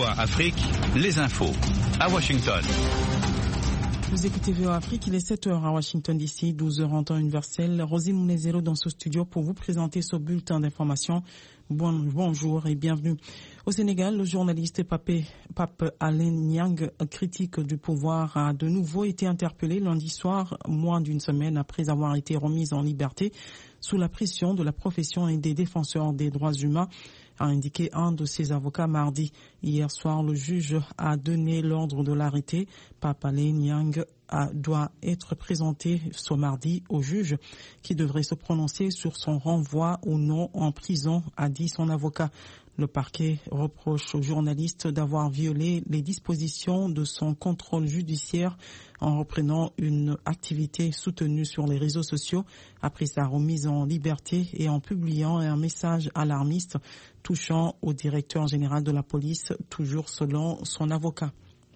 VOA Afrique, les infos. À Washington. Vous écoutez VOA Afrique, il est 7h à Washington DC, 12h en temps universel. Rosine Mounezero dans ce studio pour vous présenter ce bulletin d'information. Bonjour et bienvenue. Au Sénégal, le journaliste Pape Alé Niang, critique du pouvoir, a de nouveau été interpellé lundi soir, moins d'une semaine après avoir été remis en liberté sous la pression de la profession et des défenseurs des droits humains, a indiqué un de ses avocats mardi. Hier soir, le juge a donné l'ordre de l'arrêter. Pape Alé Niang doit être présenté ce mardi au juge qui devrait se prononcer sur son renvoi ou non en prison, a dit son avocat. Le parquet reproche au journaliste d'avoir violé les dispositions de son contrôle judiciaire en reprenant une activité soutenue sur les réseaux sociaux après sa remise en liberté et en publiant un message alarmiste touchant au directeur général de la police, toujours selon son avocat.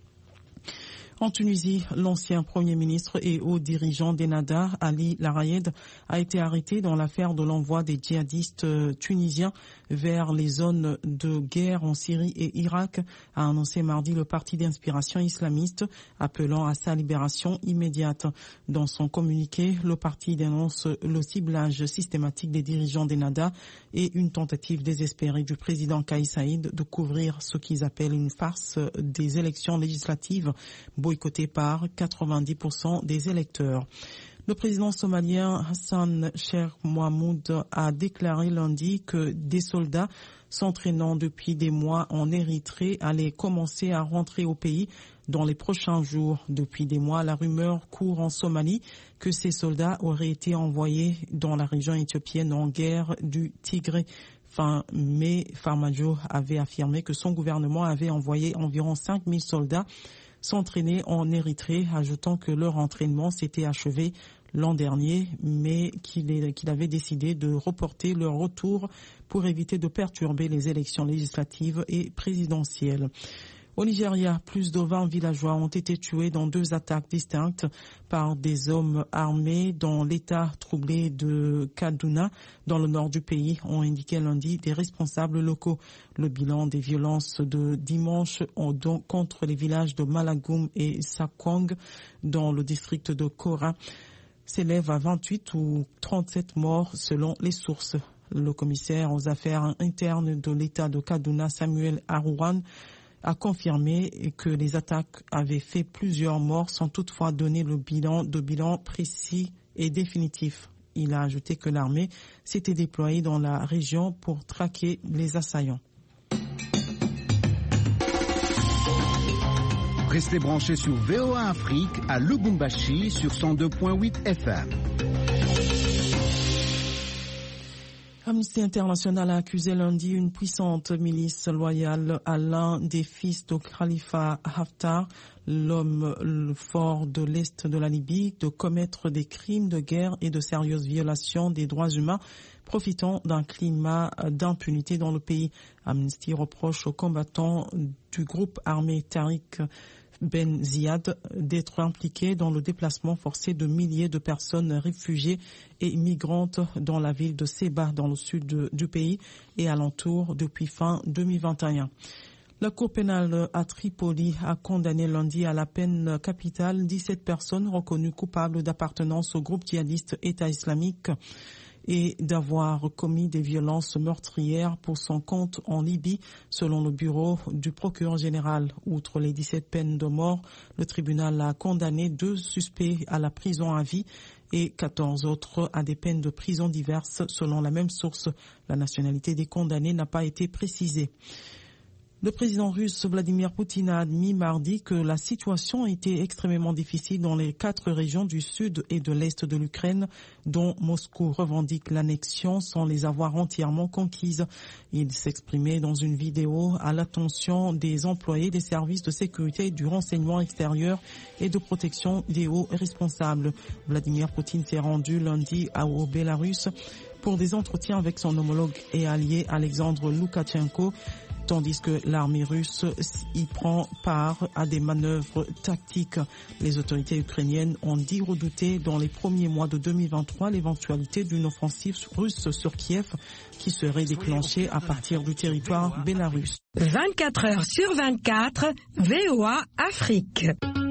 En Tunisie, l'ancien Premier ministre et haut dirigeant d'Ennahda, Ali Larayed, a été arrêté dans l'affaire de l'envoi des djihadistes tunisiens vers les zones de guerre en Syrie et Irak, a annoncé mardi le parti d'inspiration islamiste, appelant à sa libération immédiate. Dans son communiqué, le parti dénonce le ciblage systématique des dirigeants d'Ennahda et une tentative désespérée du président Kais Saïed de couvrir ce qu'ils appellent une farce des élections législatives boycotté par 90% des électeurs. Le président somalien Hassan Sheikh Mohamud a déclaré lundi que des soldats s'entraînant depuis des mois en Érythrée allaient commencer à rentrer au pays dans les prochains jours. Depuis des mois, la rumeur court en Somalie que ces soldats auraient été envoyés dans la région éthiopienne en guerre du Tigré. Fin mai, Farmajo avait affirmé que son gouvernement avait envoyé environ 5000 soldats s'entraîner en Érythrée, ajoutant que leur entraînement s'était achevé l'an dernier, mais qu'il avait décidé de reporter leur retour pour éviter de perturber les élections législatives et présidentielles. Au Nigeria, plus de 20 villageois ont été tués dans 2 attaques distinctes par des hommes armés dans l'état troublé de Kaduna, dans le nord du pays, ont indiqué lundi des responsables locaux. Le bilan des violences de dimanche contre les villages de Malagum et Sakwang dans le district de Kora s'élève à 28 ou 37 morts selon les sources. Le commissaire aux affaires internes de l'état de Kaduna, Samuel Arouan, a confirmé que les attaques avaient fait plusieurs morts sans toutefois donner de bilan précis et définitif. Il a ajouté que l'armée s'était déployée dans la région pour traquer les assaillants. Restez branchés sur VOA Afrique à Lubumbashi sur 102.8 FM. Amnesty International a accusé lundi une puissante milice loyale à l'un des fils de Khalifa Haftar, l'homme fort de l'Est de la Libye, de commettre des crimes de guerre et de sérieuses violations des droits humains, profitant d'un climat d'impunité dans le pays. Amnesty reproche aux combattants du groupe armé Tariq Ben Ziad d'être impliqué dans le déplacement forcé de milliers de personnes réfugiées et migrantes dans la ville de Seba, dans le sud du pays et alentour depuis fin 2021. La Cour pénale à Tripoli a condamné lundi à la peine capitale 17 personnes reconnues coupables d'appartenance au groupe djihadiste État islamique et d'avoir commis des violences meurtrières pour son compte en Libye, selon le bureau du procureur général. Outre les 17 peines de mort, le tribunal a condamné 2 suspects à la prison à vie et 14 autres à des peines de prison diverses, selon la même source. La nationalité des condamnés n'a pas été précisée. Le président russe Vladimir Poutine a admis mardi que la situation a été extrêmement difficile dans les 4 régions du sud et de l'est de l'Ukraine, dont Moscou revendique l'annexion sans les avoir entièrement conquises. Il s'exprimait dans une vidéo à l'attention des employés des services de sécurité et du renseignement extérieur et de protection des hauts responsables. Vladimir Poutine s'est rendu lundi au Bélarus pour des entretiens avec son homologue et allié Alexandre Loukachenko, tandis que l'armée russe y prend part à des manœuvres tactiques. Les autorités ukrainiennes ont dit redouter dans les premiers mois de 2023 l'éventualité d'une offensive russe sur Kiev qui serait déclenchée à partir du territoire bélarusse. 24 heures sur 24, VOA Afrique.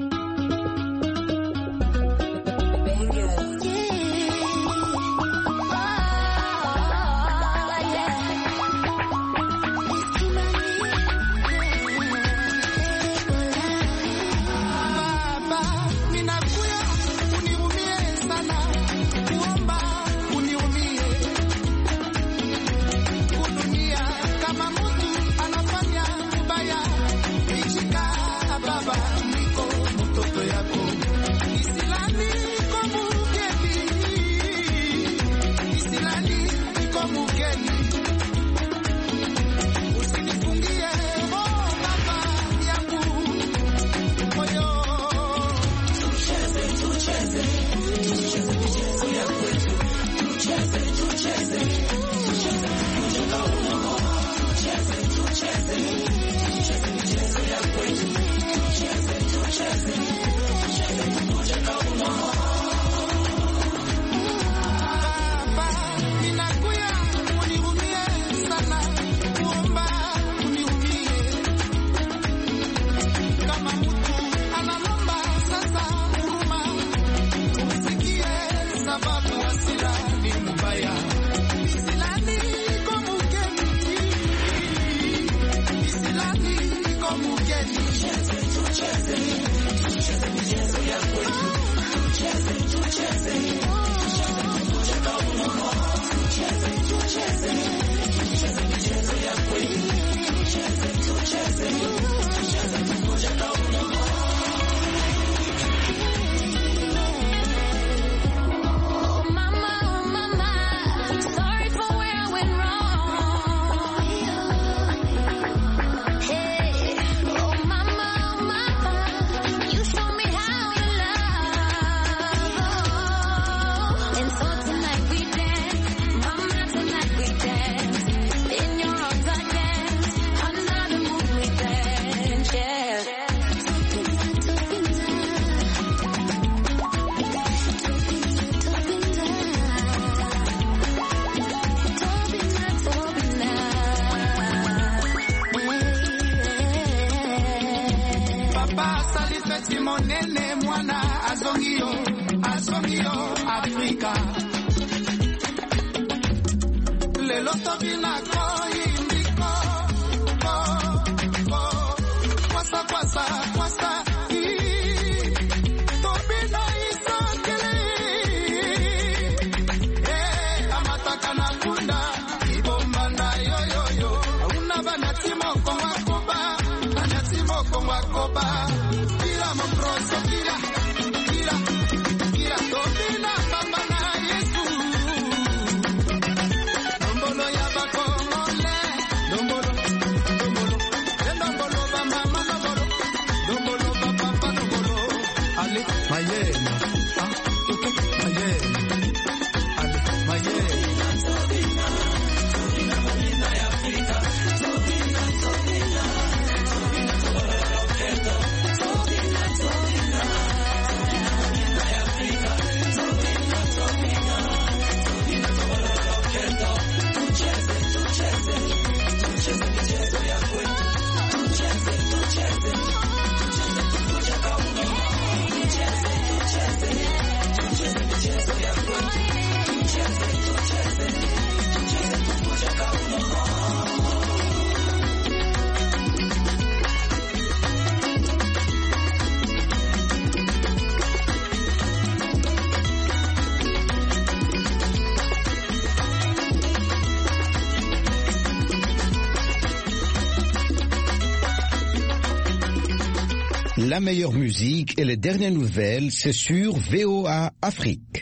La meilleure musique et les dernières nouvelles, c'est sur VOA Afrique.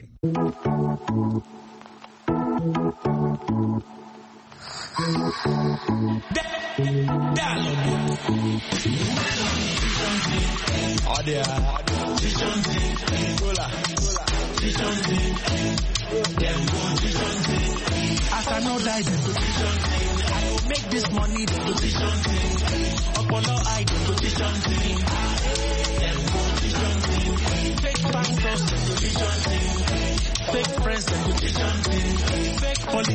As I know that make this money the position thing. Apollo I the position thing. Them position thing. Fake pastors the position thing. Fake friends the position thing. Fake politics.